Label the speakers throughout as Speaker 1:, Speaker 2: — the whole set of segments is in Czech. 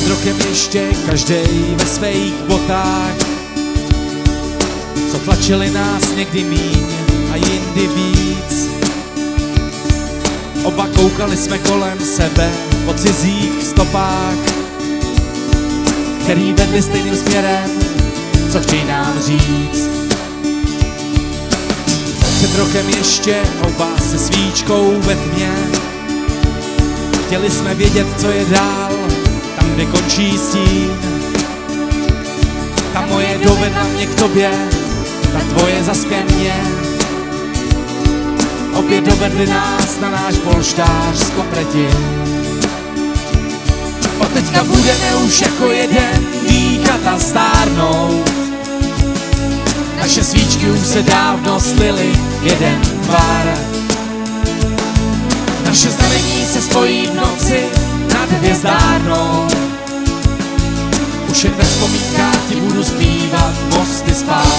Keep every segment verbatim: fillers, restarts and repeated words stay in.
Speaker 1: Před rokem ještě každej ve svých botách, co tlačili nás někdy míň a jindy víc. Oba koukali jsme kolem sebe po cizích stopách, který vedli stejným směrem, co chtějí nám říct. Před rokem ještě oba se svíčkou ve tmě, chtěli jsme vědět, co je dál, tam, kde končí stín. Ta moje dovedla mě k tobě, ta tvoje zas ke mně. Obě dovedli nás na náš polštář z kompletin. Od teďka budeme už jako jeden dýchat a stárnout. Naše svíčky už se dávno slily jeden tvar. Naše znamení se spojí v noci nad hvězdárnou. Už jen ve vzpomínkách ti budu zpívat Mosty spál.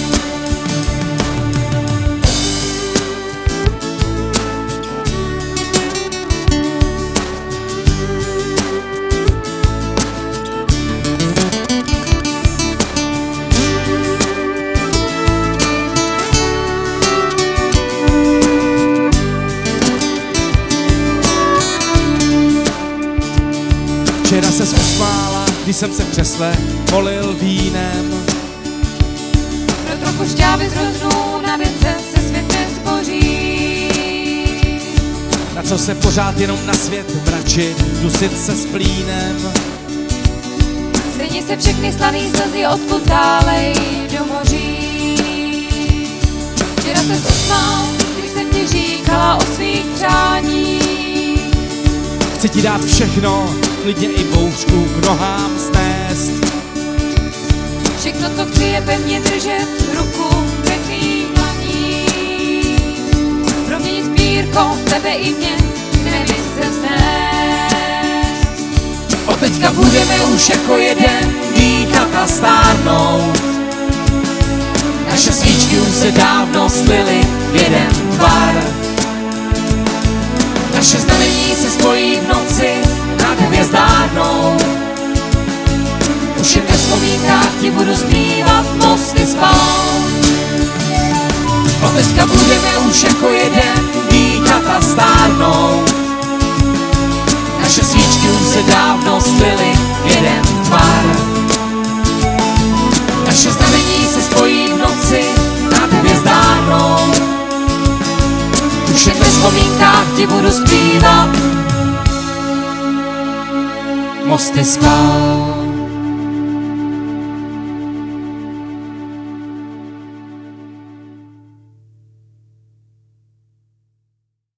Speaker 1: Včera ses usmála, když jsem se v křesle polil vínem.
Speaker 2: Pro trochu šťávy z roznů na věce se svět nespoří.
Speaker 1: Na co se pořád jenom na svět mračit, dusit se s plínem.
Speaker 2: Stejně se všechny slaný slzy odputálej do moří. Včera ses usmál, když jsem ti říkala o svých přáních.
Speaker 1: Chci ti dát všechno, klidně i bouřku k nohám snést.
Speaker 2: Všechno, co chci, je pevně držet ruku ve tvých dlaních. Proměnit pírko, tebe i mě, neví se vznést.
Speaker 1: Od teďka budeme už jako jeden dýchat a stárnout. Naše svíčky už se dávno slily v jeden tvar. Naše znamení se spojí v noci nad hvězdárnou. Už jen ve vzpomínkách ti budu zpívat Mosty spál. Od teďka budeme už jako jeden dýchat a stárnout. Naše svíčky už se dávno slily v jeden tvar. Naše znamení se spojí v noci nad hvězdárnou. Už jen ve vzpomínkách ti budu zpívat Mosty spál.